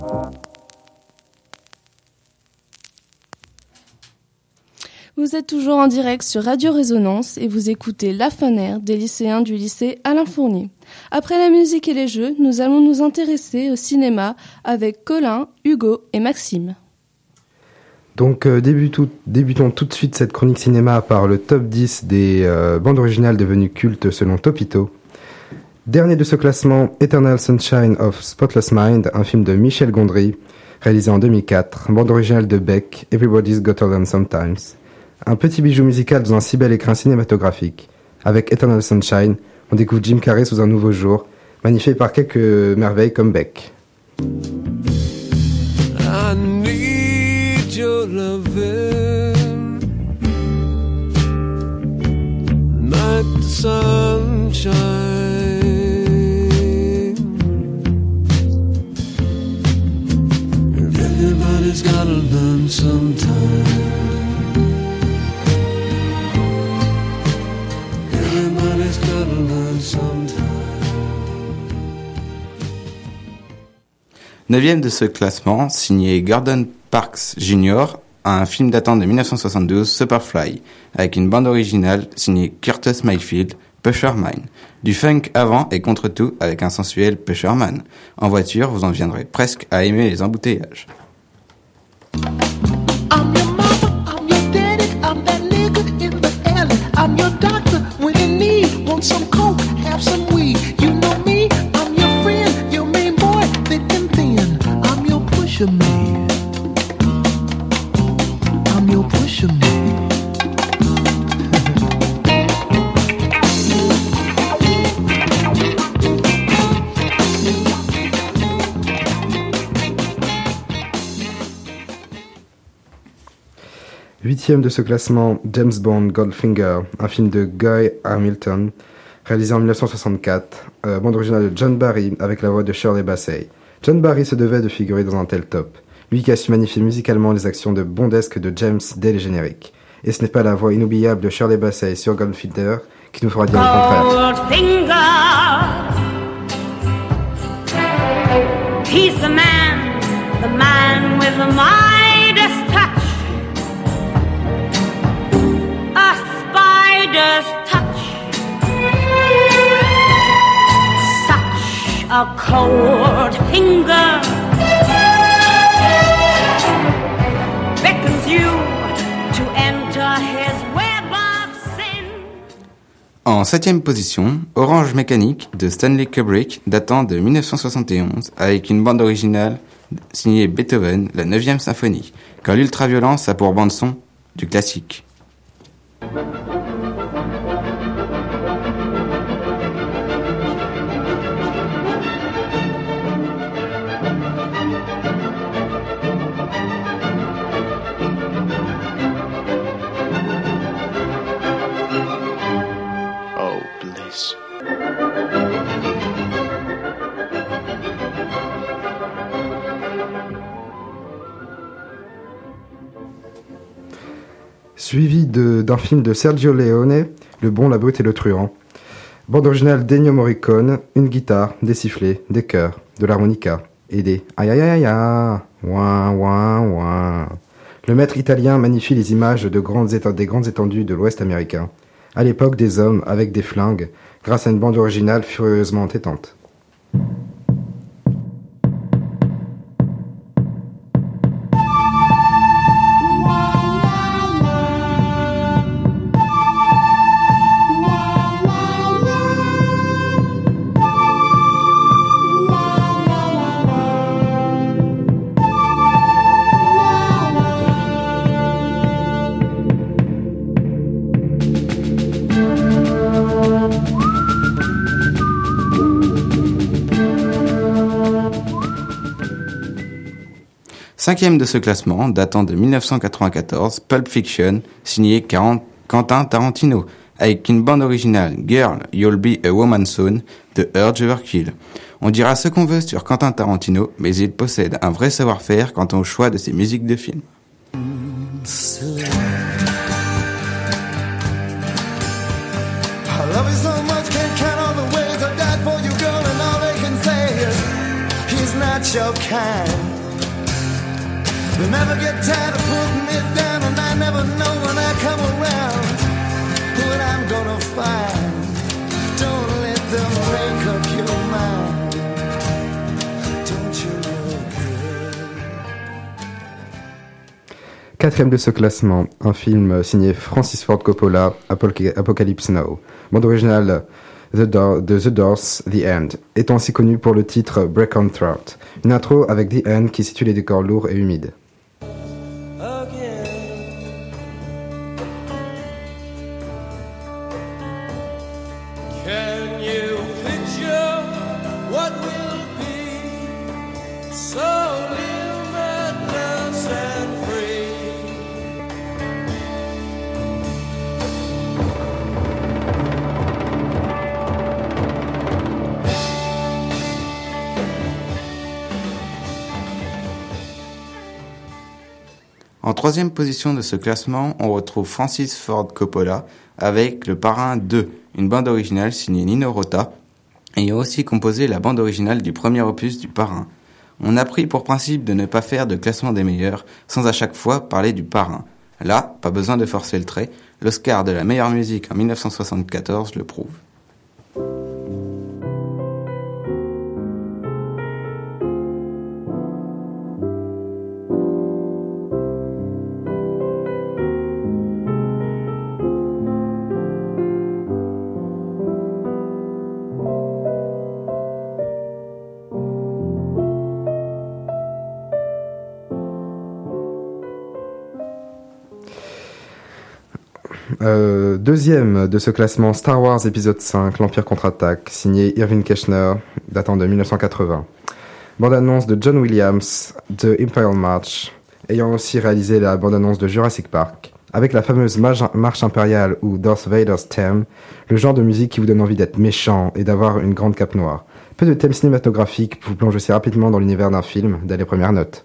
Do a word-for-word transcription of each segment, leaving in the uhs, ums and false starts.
Vous êtes toujours en direct sur Radio Résonance et vous écoutez La Fun Air des lycéens du lycée Alain Fournier. Après la musique et les jeux, nous allons nous intéresser au cinéma avec Colin, Hugo et Maxime. Donc euh, débutons, débutons tout de suite cette chronique cinéma par le top dix des euh, bandes originales devenues cultes selon Topito. Dernier de ce classement, Eternal Sunshine of Spotless Mind, un film de Michel Gondry, réalisé en deux mille quatre, bande originale de Beck, Everybody's Got Alone Sometimes. Un petit bijou musical dans un si bel écrin cinématographique. Avec Eternal Sunshine, on découvre Jim Carrey sous un nouveau jour, magnifié par quelques merveilles comme Beck. I need your loving, like the sunshine. Everybody's gotta learn sometime. Everybody's gotta learn sometime. Neuvième de ce classement, signé Gordon Parks junior, un film datant de dix-neuf cent soixante-douze, Superfly, avec une bande originale signée Curtis Mayfield, Pusher Mine. Du funk avant et contre tout avec un sensuel Pusher Man. En voiture, vous en viendrez presque à aimer les embouteillages. I'm your mama, I'm your daddy, I'm that nigga in the alley. I'm your doctor when in need. Want some coke, have some weed. You know me, I'm your friend, your main boy, thick and thin. I'm your pusher man. I'm your pusher man. Huitième de ce classement, James Bond Goldfinger, un film de Guy Hamilton, réalisé en dix-neuf cent soixante-quatre, euh, bande originale de John Barry avec la voix de Shirley Bassey. John Barry se devait de figurer dans un tel top, lui qui a su magnifier musicalement les actions de bondesques de James dès les génériques. Et ce n'est pas la voix inoubliable de Shirley Bassey sur Goldfinger qui nous fera dire le contraire. Goldfinger, he's the man, the man with the Midas touch. A spider's touch, such a cold finger beckons you to enter his web of sin. En septième position, Orange Mécanique de Stanley Kubrick datant de dix-neuf cent soixante et onze avec une bande originale signée Beethoven, la neuvième symphonie, quand l'ultraviolence a pour bande-son du classique. Oh, bliss. Suivi de, d'un film de Sergio Leone, Le Bon, la Brute et le Truand. Bande originale d'Ennio Morricone, une guitare, des sifflets, des chœurs, de l'harmonica et des aïe aïe aïe aïe, ouin ouin ouin. Le maître italien magnifie les images de grandes éta- des grandes étendues de l'Ouest américain, à l'époque des hommes avec des flingues, grâce à une bande originale furieusement entêtante. Cinquième de ce classement, datant de dix-neuf cent quatre-vingt-quatorze, Pulp Fiction, signé Quentin Tarantino, avec une bande originale Girl, You'll Be a Woman Soon de Urge Overkill. On dira ce qu'on veut sur Quentin Tarantino, mais il possède un vrai savoir-faire quant au choix de ses musiques de films. I love you so much, can't count all the ways I died for you, girl, and all they can say is he's not your kind. They never get tired of putting me down, and I never know when I come around what I'm gonna find. Don't let them break up your mind. Don't you look good? Quatrième de ce classement, un film signé Francis Ford Coppola, Apoc- Apocalypse Now. Bande originale The Do- de The Doors, The End, étant aussi connu pour le titre Break on Throat. Une intro avec The End qui situe les décors lourds et humides. Can you picture what will be so limitless and free? En troisième position de ce classement, on retrouve Francis Ford Coppola avec Le Parrain deux, une bande originale signée Nino Rota, ayant aussi composé la bande originale du premier opus du Parrain. On a pris pour principe de ne pas faire de classement des meilleurs sans à chaque fois parler du Parrain. Là, pas besoin de forcer le trait, l'Oscar de la meilleure musique en dix-neuf cent soixante-quatorze le prouve. Euh, deuxième de ce classement, Star Wars épisode cinq, l'Empire contre-attaque, signé Irving Kershner, datant de dix-neuf cent quatre-vingts. Bande-annonce de John Williams, de Imperial March, ayant aussi réalisé la bande-annonce de Jurassic Park, avec la fameuse marche, marche impériale ou Darth Vader's Theme, le genre de musique qui vous donne envie d'être méchant et d'avoir une grande cape noire. Peu de thèmes cinématographiques vous plongent aussi rapidement dans l'univers d'un film dès les premières notes.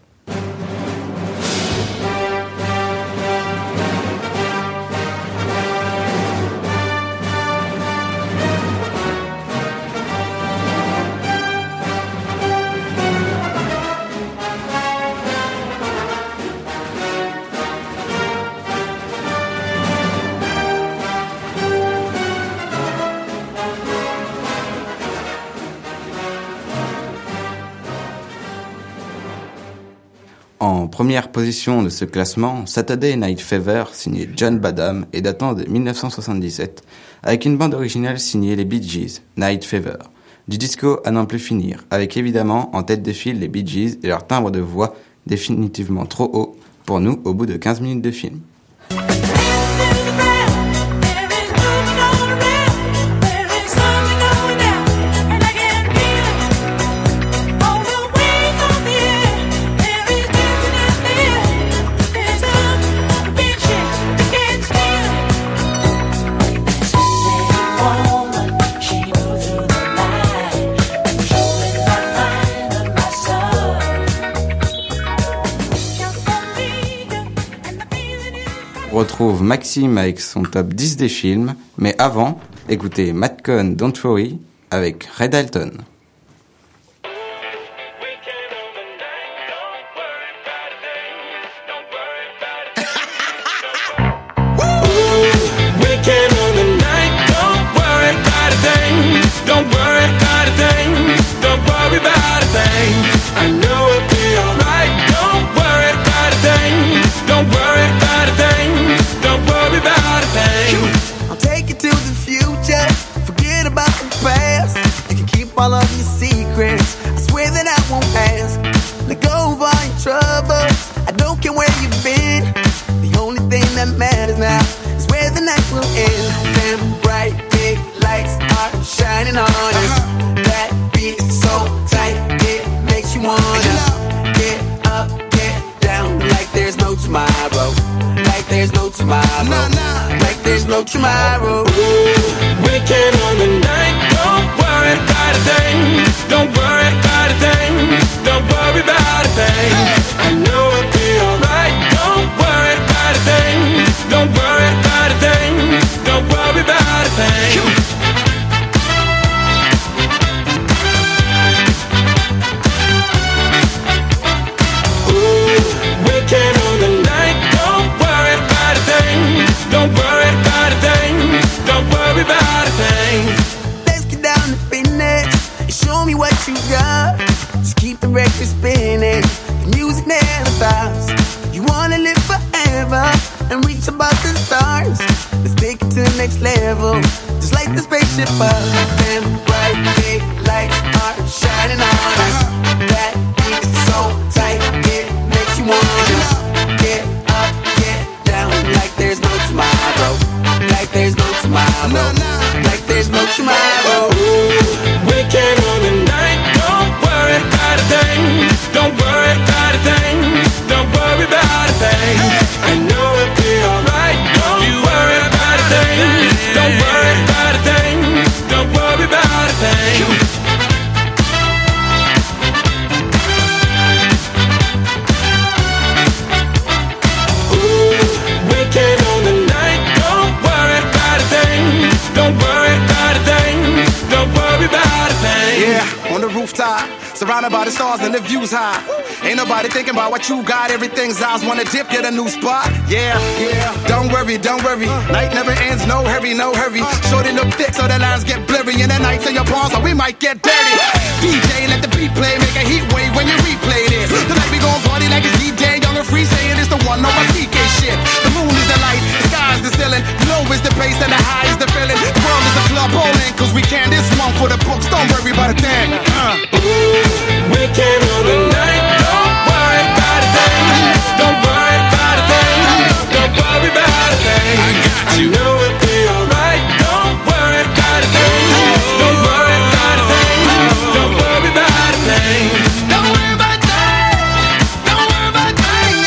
En première position de ce classement, Saturday Night Fever, signé John Badham et datant de dix-neuf cent soixante-dix-sept, avec une bande originale signée les Bee Gees, Night Fever. Du disco à n'en plus finir, avec évidemment en tête de file les Bee Gees et leur timbre de voix définitivement trop haut pour nous au bout de quinze minutes de film. On retrouve Maxime avec son top dix des films, mais avant, écoutez Matt Cohn, Don't Worry, avec Red Alton. All of your secrets, I swear that I won't ask. Let go of all your troubles, I don't care where you've been. The only thing that matters now is where the night will end. Them bright big lights are shining on us. That beat is so tight, it makes you wanna get up, get down, like there's no tomorrow. Like there's no tomorrow. Like there's no tomorrow. Weekend on the night, don't worry about a thing. Don't worry about a thing. Don't worry about a thing. I know it'll be alright. Don't worry about a thing. Don't worry about a thing. Don't worry about a thing. Ooh, weekend rooftop, surrounded by the stars and the views high. Ain't nobody thinking about what you got, everything's ours. Wanna dip, get a new spot? Yeah, yeah. Don't worry, don't worry. Night never ends, no hurry, no hurry. Shorty look thick so the lines get blurry. And the nights in your palms, so we might get dirty. D J, let the beat play, make a heat wave when you replay this. Tonight we gon' party like it's D J, young and free, saying it's the one on my C K shit. The moon is the light, the sky is the ceiling, low is the bass and the high is the feeling. The world is a club bowling, cause we can this one for the books. Don't worry about a thing. Uh. Ooh, we can on the night. Don't worry about a thing. Don't worry about a thing. Don't worry about a thing. I got you. I know it'll be alright. Don't worry about a thing. Don't worry about a thing. Don't worry about a thing. Don't worry about a thing. Don't worry about a thing.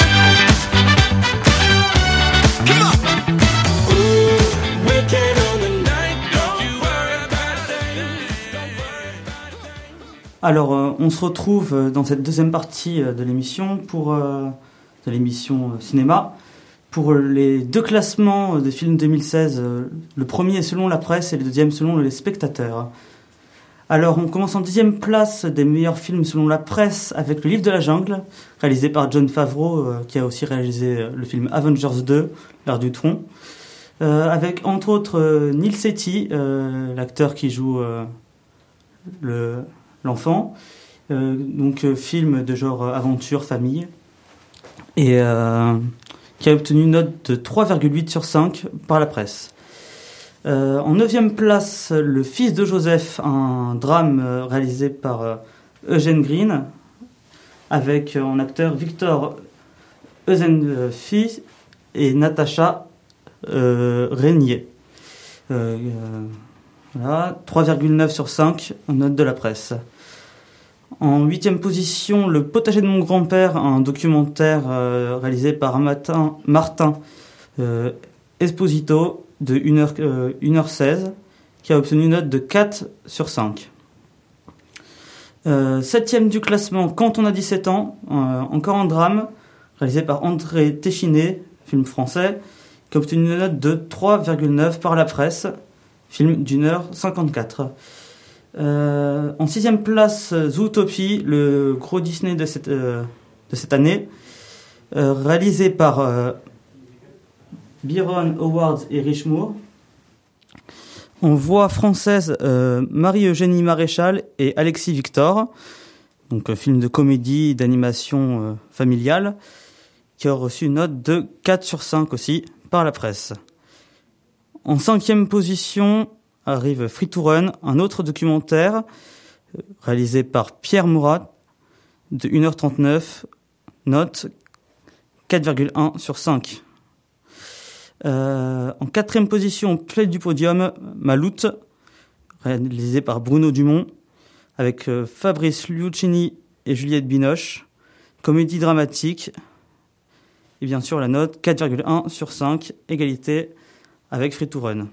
Come on. Ooh, we can on the night. Don't worry about a thing. Don't worry about a thing. Alors, euh, on se retrouve euh, dans cette deuxième partie euh, de l'émission pour euh, de l'émission euh, cinéma pour euh, les deux classements euh, des films deux mille seize. Euh, le premier est selon la presse et le deuxième selon les spectateurs. Alors, on commence en dixième place des meilleurs films selon la presse avec Le Livre de la Jungle, réalisé par Jon Favreau, euh, qui a aussi réalisé euh, le film Avengers deux, L'Ère du Tron, euh, avec entre autres euh, Neil Sethi, euh, l'acteur qui joue euh, le l'enfant, euh, donc euh, film de genre euh, aventure, famille, et euh, qui a obtenu une note de trois virgule huit sur cinq par la presse. Euh, en neuvième place, Le Fils de Joseph, un drame euh, réalisé par euh, Eugène Green, avec euh, en acteur Victor Eusenfils et Natacha euh, Régnier. Euh, euh, Voilà, trois virgule neuf sur cinq, note de la presse. En huitième position, Le Potager de mon grand-père, un documentaire euh, réalisé par Martin, Martin euh, Esposito de une heure, euh, une heure seize, qui a obtenu une note de quatre sur cinq. Euh, septième du classement, Quand on a dix-sept ans, euh, encore un drame, réalisé par André Téchiné, film français, qui a obtenu une note de trois virgule neuf par la presse. Film d'une heure cinquante-quatre. Euh, en sixième place, Zootopie, le gros Disney de cette, euh, de cette année, euh, réalisé par euh, Byron Howard et Rich Moore. En voix française, euh, Marie-Eugénie Maréchal et Alexis Victor, donc euh, film de comédie, d'animation euh, familiale, qui a reçu une note de quatre sur cinq aussi par la presse. En cinquième position arrive Free to Run, un autre documentaire réalisé par Pierre Mourat de une heure trente-neuf, note quatre virgule un sur cinq. Euh, en quatrième position, plaide du podium, Maloute, réalisé par Bruno Dumont, avec euh, Fabrice Luchini et Juliette Binoche, comédie dramatique, et bien sûr la note quatre virgule un sur cinq, égalité avec Free to Run.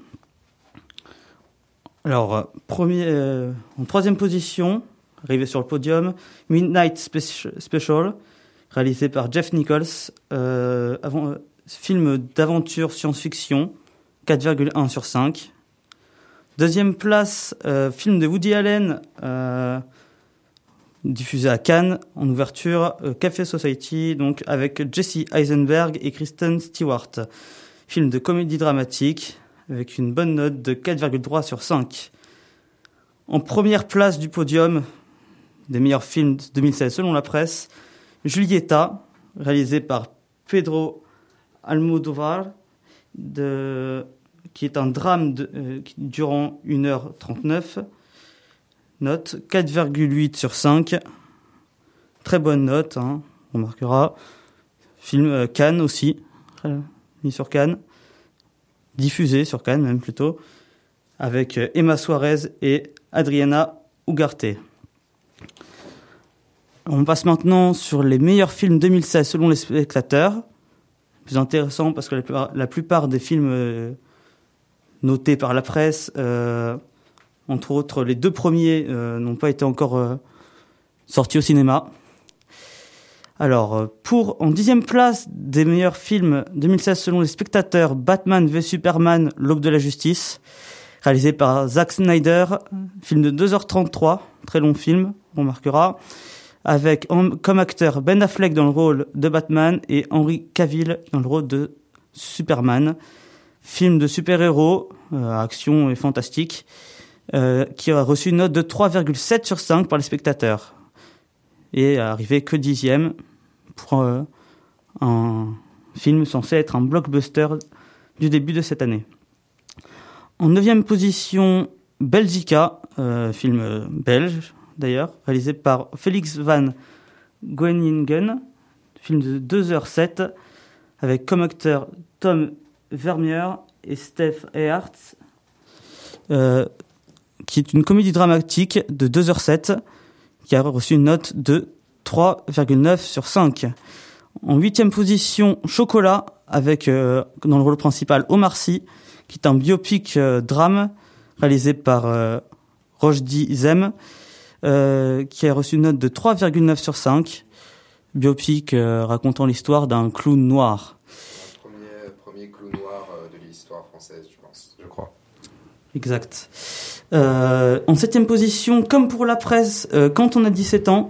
Alors, premier, euh, en troisième position, arrivé sur le podium, Midnight Special, réalisé par Jeff Nichols, euh, avant, euh, film d'aventure science-fiction, quatre virgule un sur cinq. Deuxième place, euh, film de Woody Allen, euh, diffusé à Cannes, en ouverture, euh, Café Society, donc avec Jesse Eisenberg et Kristen Stewart. Film de comédie dramatique, avec une bonne note de quatre virgule trois sur cinq. En première place du podium des meilleurs films de deux mille seize selon la presse, Julieta, réalisé par Pedro Almodóvar, de, qui est un drame de, euh, durant une heure trente-neuf. Note quatre virgule huit sur cinq. Très bonne note, hein, on remarquera. Film euh, Cannes aussi, mis sur Cannes. Diffusé sur Cannes même plutôt, avec euh, Emma Suarez et Adriana Ugarte. On passe maintenant sur les meilleurs films deux mille seize selon les spectateurs. Plus intéressant parce que la plupart, la plupart des films euh, notés par la presse, euh, entre autres les deux premiers, euh, n'ont pas été encore euh, sortis au cinéma. Alors, pour en dixième place des meilleurs films deux mille seize selon les spectateurs, Batman v Superman, l'Aube de la Justice, réalisé par Zack Snyder, film de deux heures trente-trois, très long film, on remarquera, avec comme acteur Ben Affleck dans le rôle de Batman et Henry Cavill dans le rôle de Superman. Film de super-héros, euh, action et fantastique, euh, qui a reçu une note de trois virgule sept sur cinq par les spectateurs et a arrivé que dixième pour euh, un film censé être un blockbuster du début de cette année. En neuvième position, Belgica, euh, film belge d'ailleurs, réalisé par Felix van Groeningen, film de deux heures sept, avec comme acteurs Tom Vermeer et Steph Earts, euh, qui est une comédie dramatique de deux heures sept, qui a reçu une note de trois virgule neuf sur cinq. En huitième position, Chocolat, avec euh, dans le rôle principal Omar Sy, qui est un biopic euh, drame réalisé par euh, Rochdi Zem, euh, qui a reçu une note de trois virgule neuf sur cinq. Biopic euh, racontant l'histoire d'un clown noir. Le premier, premier clown noir euh, de l'histoire française, je pense, je crois. Exact. Euh, en septième position, comme pour la presse, euh, Quand on a dix-sept ans,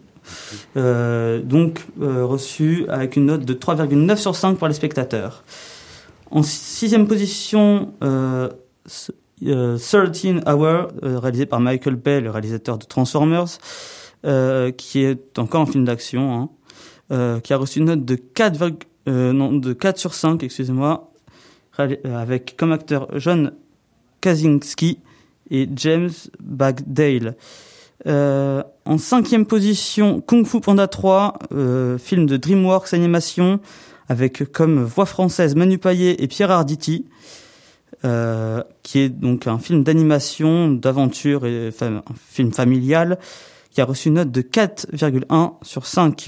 euh, donc euh, reçu avec une note de trois virgule neuf sur cinq par les spectateurs. En sixième position, euh, euh, treize Hours, euh, réalisé par Michael Bay, le réalisateur de Transformers, euh, qui est encore un film d'action, hein, euh, qui a reçu une note de quatre, euh, non, de quatre sur cinq, excusez-moi, avec comme acteur John Krasinski et James Bagdale. Euh, en cinquième position, Kung Fu Panda trois, euh, film de DreamWorks Animation, avec comme voix française Manu Payet et Pierre Arditi, euh, qui est donc un film d'animation, d'aventure et enfin, un film familial, qui a reçu une note de quatre virgule un sur cinq.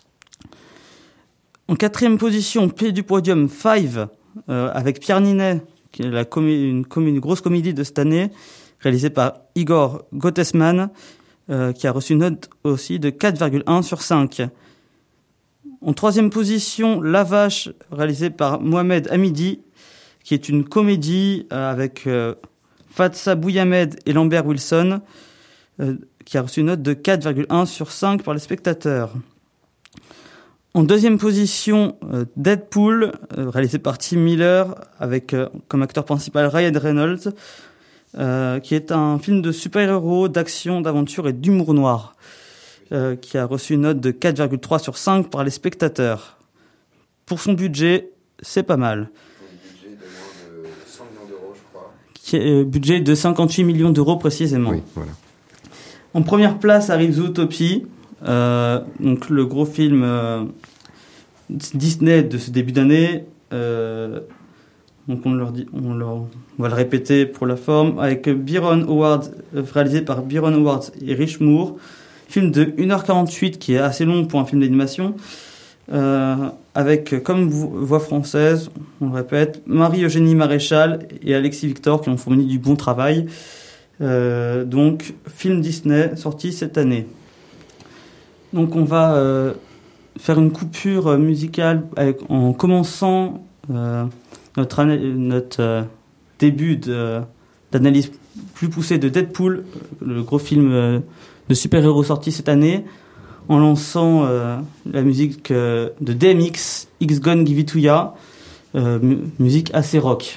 En quatrième position, pied du podium, Five, euh, avec Pierre Ninet, qui est la comé- une, comé- une grosse comédie de cette année, réalisée par Igor Gottesman, euh, qui a reçu une note aussi de quatre virgule un sur cinq. En troisième position, La Vache, réalisée par Mohamed Hamidi, qui est une comédie euh, avec euh, Fatsa Bouyamed et Lambert Wilson, euh, qui a reçu une note de quatre virgule un sur cinq par les spectateurs. En deuxième position, euh, Deadpool, euh, réalisé par Tim Miller, avec euh, comme acteur principal Ryan Reynolds, euh, qui est un film de super-héros, d'action, d'aventure et d'humour noir, euh, qui a reçu une note de quatre virgule trois sur cinq par les spectateurs. Pour son budget, c'est pas mal. Un budget de moins de cent millions d'euros, je crois. Qui est, euh, budget de cinquante-huit millions d'euros précisément. Oui, voilà. En première place arrive Zootopie, euh, donc le gros film euh, Disney de ce début d'année. Euh, donc on leur dit, on leur, on va le répéter pour la forme, avec Byron Howard, euh, réalisé par Byron Howard et Rich Moore. Film de une heure quarante-huit qui est assez long pour un film d'animation, euh, avec comme voix française, on le répète, Marie-Eugénie Maréchal et Alexis Victor qui ont fourni du bon travail. Euh, donc, film Disney sorti cette année. Donc, on va euh, faire une coupure musicale avec, en commençant euh, notre, notre euh, début de, d'analyse plus poussée de Deadpool, le gros film euh, de super-héros sorti cette année, en lançant euh, la musique euh, de D M X, X Gone Give It To Ya, euh, mu- musique assez rock.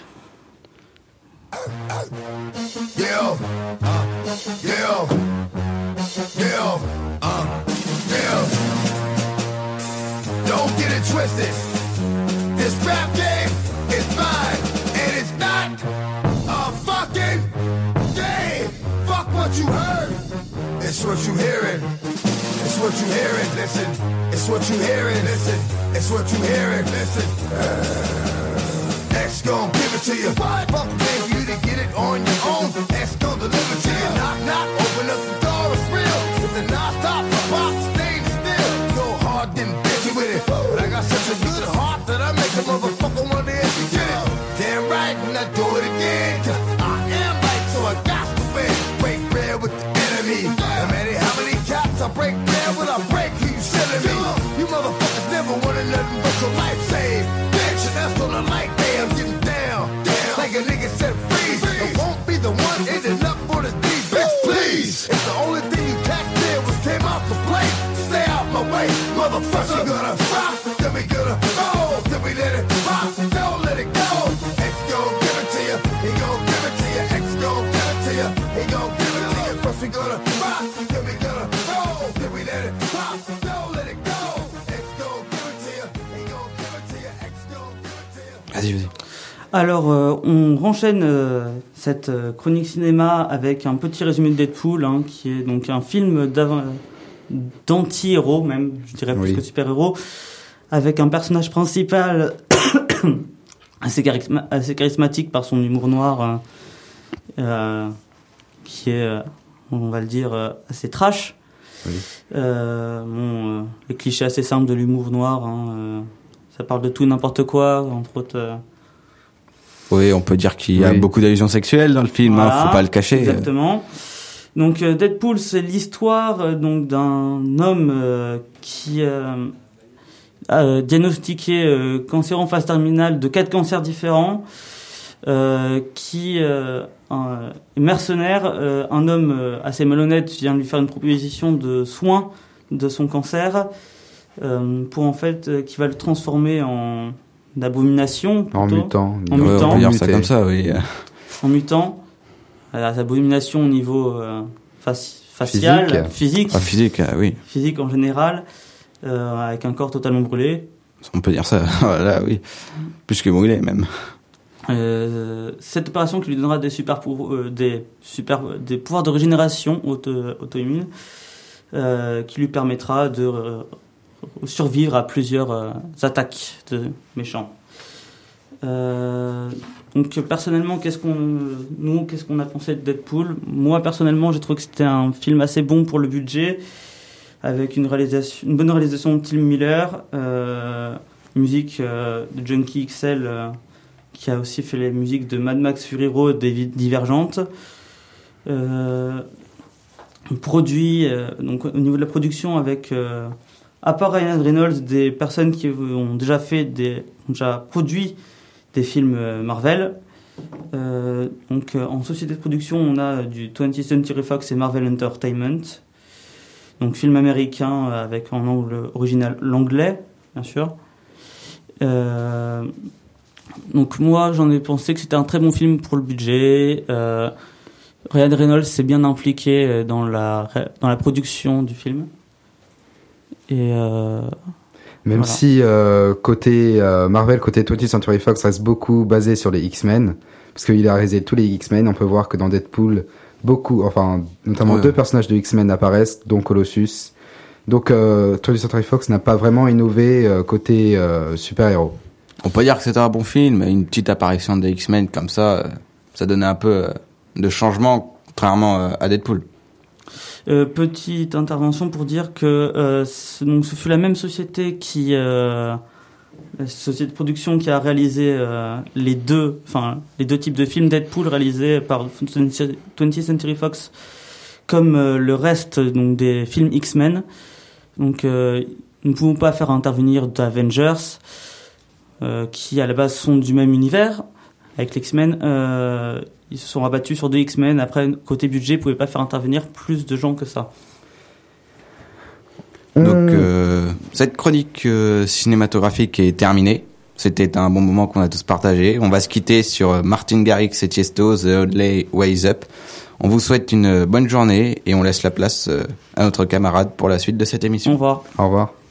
Yeah, uh, yeah, yeah, uh, yeah. Don't get it twisted. This rap game is mine, and it's not a fucking game. Fuck what you heard. It's what you hearing. It's what you hearing. Listen. It's what you hearing. Listen. It's what you hearing. Listen. Uh, X gon' give it to you. What? Fuck game for you to get it on your own. X gon' deliver to you. Knock, knock, open up the door, it's real. With the non-stop, the box, staying still. Go hard, getting busy with it. But I got such a good heart that I make a motherfucker want to hit me get it. Damn right, and I do it again. 'Cause I am right, so I got to win. Break bread with the enemy. No matter how many cats I break bread with, I break who you selling me. You motherfuckers never wanted nothing but your life saved. Bitch, and that's on the light day, I'm getting down. Down. Like a nigga said freeze. It won't be But first we gonna rock, then we gonna roll, then we let it pop, don't let it go. X gon' give it to you, he gon' give it to you. X gon' give it to you, he gon' give it to you. First we gonna rock, then we gonna roll, then we let it pop, don't let it go. X gon' give it to you, he gon' give it to you. X gon' give it to you. Vas-y, vas-y. Alors, euh, on renchaîne euh, cette euh, chronique cinéma avec un petit résumé de Deadpool, hein, qui est donc un film d'av- d'anti-héros, même, je dirais plus Oui. que super-héros, avec un personnage principal assez, charisma- assez charismatique par son humour noir, euh, euh, qui est, euh, on va le dire, euh, assez trash. Oui. Euh, bon, euh, les clichés assez simples de l'humour noir, hein, euh, ça parle de tout et n'importe quoi, entre autres... Euh, Oui, on peut dire qu'il y a Oui. beaucoup d'allusions sexuelles dans le film, Voilà, hein, faut pas le cacher. Exactement. Donc euh, Deadpool, c'est l'histoire euh, donc d'un homme euh, qui euh, a euh, diagnostiqué euh, cancer en phase terminale de quatre cancers différents, euh, qui euh, un, est mercenaire, euh, un homme euh, assez malhonnête vient lui faire une proposition de soins de son cancer euh, pour en fait euh, qui va le transformer en d'abomination En plutôt. mutant. En Ouais, mutant. on peut dire ça Muté. comme ça, oui. En mutant, euh, abomination au niveau euh, faci- facial, Physique. physique, Ah, physique, ah, oui. physique en général, euh, avec un corps totalement brûlé. On peut dire ça, voilà, oui. Plus que brûlé, même. Euh, cette opération qui lui donnera des super pou- euh, des super des pouvoirs de régénération auto, auto-immune, euh, qui lui permettra de euh, survivre à plusieurs euh, attaques de méchants. Euh, donc personnellement, qu'est-ce qu'on nous qu'est-ce qu'on a pensé de Deadpool? Moi personnellement, j'ai trouvé que c'était un film assez bon pour le budget, avec une réalisation, une bonne réalisation de Tim Miller, euh, musique euh, de Junkie X L. Euh, qui a aussi fait les musiques de Mad Max Fury Road et Divergente. Euh, produit, euh, donc au niveau de la production, avec, euh, à part Ryan Reynolds, des personnes qui ont déjà fait des, ont déjà produit des films euh, Marvel. Euh, donc euh, en société de production, on a du twentieth Century Fox et Marvel Entertainment. Donc film américain avec en angle original l'anglais, bien sûr. Euh, Donc moi j'en ai pensé que c'était un très bon film pour le budget. Euh, Ryan Reynolds s'est bien impliqué dans la dans la production du film. Et euh, Même voilà. si euh, côté euh, Marvel, côté twentieth Century Fox reste beaucoup basé sur les X-Men, parce qu'il a réalisé tous les X-Men, on peut voir que dans Deadpool, beaucoup, enfin notamment Ouais. deux personnages de X-Men apparaissent, dont Colossus. Donc euh, twentieth Century Fox n'a pas vraiment innové euh, côté euh, super-héros. On peut dire que c'était un bon film, une petite apparition des X-Men comme ça, euh, ça donnait un peu euh, de changement, contrairement euh, à Deadpool. Euh, petite intervention pour dire que euh, ce, donc ce fut la même société qui euh, la société de production qui a réalisé euh, les deux enfin les deux types de films Deadpool réalisés par twentieth Century Fox comme euh, le reste donc des films X-Men. Donc euh, nous ne pouvons pas faire intervenir d'Avengers euh, qui à la base sont du même univers avec les X-Men. Euh, ils se sont rabattus sur deux X-Men. Après, côté budget, ils ne pouvaient pas faire intervenir plus de gens que ça. Donc On- euh, cette chronique euh, cinématographique est terminée. C'était un bon moment qu'on a tous partagé. On va se quitter sur Martin Garrix et Tiesto, The Only Ways Up. On vous souhaite une bonne journée et on laisse la place euh, à notre camarade pour la suite de cette émission. Au revoir. Au revoir.